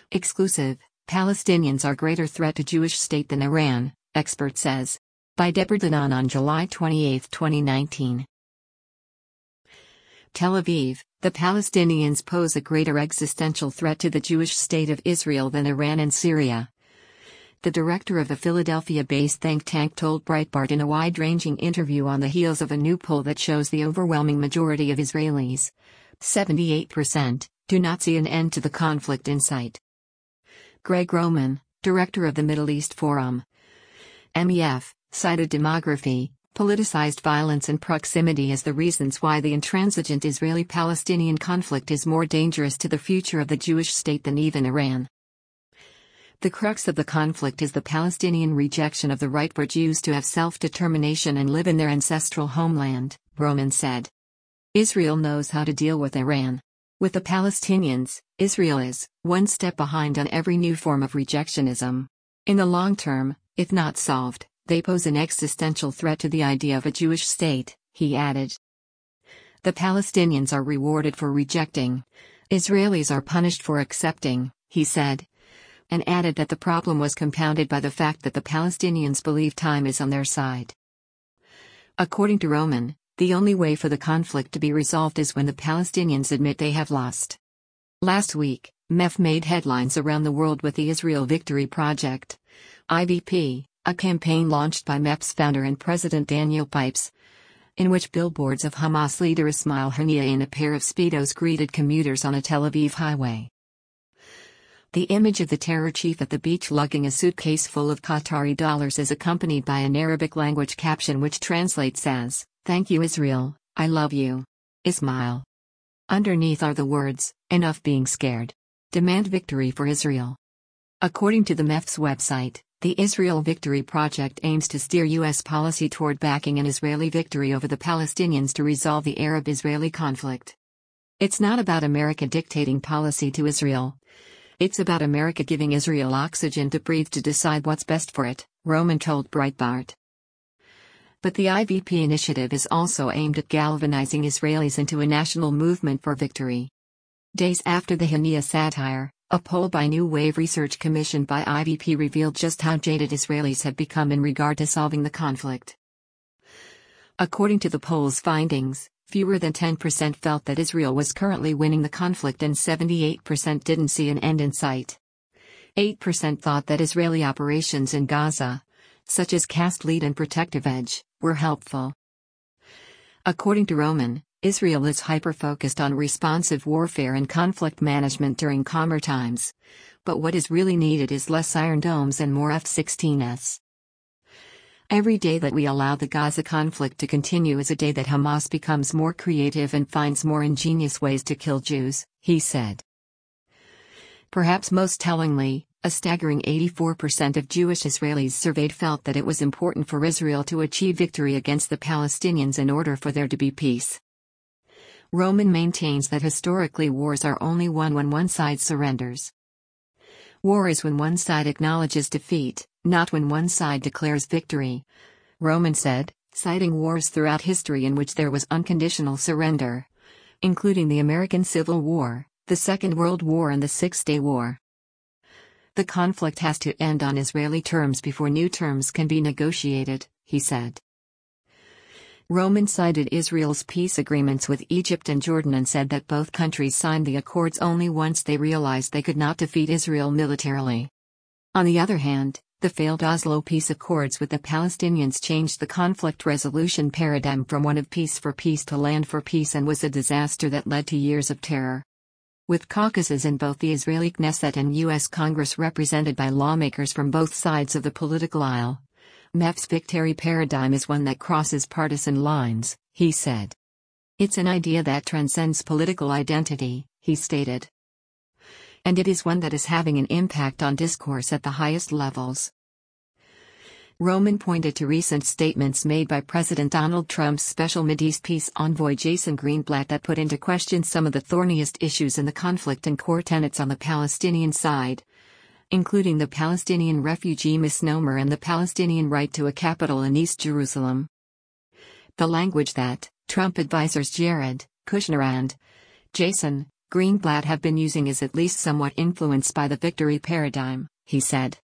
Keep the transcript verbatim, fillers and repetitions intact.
Exclusive: Palestinians are greater threat to Jewish state than Iran, expert says. By Deborah Danon on July twenty-eighth, twenty nineteen. Tel Aviv: the Palestinians pose a greater existential threat to the Jewish state of Israel than Iran and Syria. The director of the Philadelphia-based think tank told Breitbart in a wide-ranging interview on the heels of a new poll that shows the overwhelming majority of Israelis, seventy-eight percent, do not see an end to the conflict in sight. Greg Roman, director of the Middle East Forum, M E F, cited demography, politicized violence and proximity as the reasons why the intransigent Israeli-Palestinian conflict is more dangerous to the future of the Jewish state than even Iran. The crux of the conflict is the Palestinian rejection of the right for Jews to have self-determination and live in their ancestral homeland, Roman said. Israel knows how to deal with Iran. With the Palestinians, Israel is one step behind on every new form of rejectionism. In the long term, if not solved, they pose an existential threat to the idea of a Jewish state, he added. The Palestinians are rewarded for rejecting. Israelis are punished for accepting, he said. And added that the problem was compounded by the fact that the Palestinians believe time is on their side. According to Roman, the only way for the conflict to be resolved is when the Palestinians admit they have lost. Last week, M E F made headlines around the world with the Israel Victory Project, I V P, a campaign launched by M E F's founder and president Daniel Pipes, in which billboards of Hamas leader Ismail Haniyeh in a pair of Speedos greeted commuters on a Tel Aviv highway. The image of the terror chief at the beach lugging a suitcase full of Qatari dollars is accompanied by an Arabic-language caption which translates as, "Thank you Israel, I love you. Ismail." Underneath are the words, "Enough being scared. Demand victory for Israel." According to the M E F's website, the Israel Victory Project aims to steer U S policy toward backing an Israeli victory over the Palestinians to resolve the Arab-Israeli conflict. It's not about America dictating policy to Israel. It's about America giving Israel oxygen to breathe to decide what's best for it, Roman told Breitbart. But the I V P initiative is also aimed at galvanizing Israelis into a national movement for victory. Days after the Haniyeh satire, a poll by New Wave Research commissioned by I V P revealed just how jaded Israelis have become in regard to solving the conflict. According to the poll's findings, fewer than ten percent felt that Israel was currently winning the conflict and seventy-eight percent didn't see an end in sight. eight percent thought that Israeli operations in Gaza, such as Cast Lead and Protective Edge, were helpful. According to Roman, Israel is hyper-focused on responsive warfare and conflict management during calmer times. But what is really needed is less Iron Domes and more F sixteens. Every day that we allow the Gaza conflict to continue is a day that Hamas becomes more creative and finds more ingenious ways to kill Jews, he said. Perhaps most tellingly, a staggering eighty-four percent of Jewish Israelis surveyed felt that it was important for Israel to achieve victory against the Palestinians in order for there to be peace. Roman maintains that historically wars are only won when one side surrenders. War is when one side acknowledges defeat, not when one side declares victory, Roman said, citing wars throughout history in which there was unconditional surrender, including the American Civil War, the Second World War and the Six-Day War. The conflict has to end on Israeli terms before new terms can be negotiated, he said. Roman cited Israel's peace agreements with Egypt and Jordan and said that both countries signed the accords only once they realized they could not defeat Israel militarily. On the other hand, the failed Oslo peace accords with the Palestinians changed the conflict resolution paradigm from one of peace for peace to land for peace and was a disaster that led to years of terror. With caucuses in both the Israeli Knesset and U S Congress represented by lawmakers from both sides of the political aisle, M E F's victory paradigm is one that crosses partisan lines, he said. It's an idea that transcends political identity, he stated. And it is one that is having an impact on discourse at the highest levels. Roman pointed to recent statements made by President Donald Trump's special Mideast peace envoy Jason Greenblatt that put into question some of the thorniest issues in the conflict and core tenets on the Palestinian side, including the Palestinian refugee misnomer and the Palestinian right to a capital in East Jerusalem. The language that Trump advisors Jared Kushner and Jason Greenblatt have been using is at least somewhat influenced by the victory paradigm, he said.